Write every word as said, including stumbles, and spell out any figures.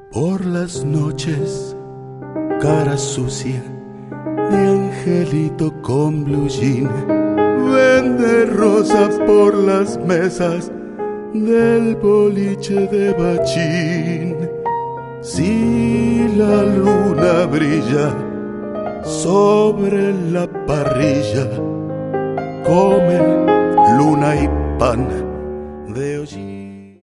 Por las noches, cara sucia de angelito con blue jean, vende rosas por las mesas del boliche de Bachín. Si la luna brilla sobre la parrilla, come luna y pan de hollín.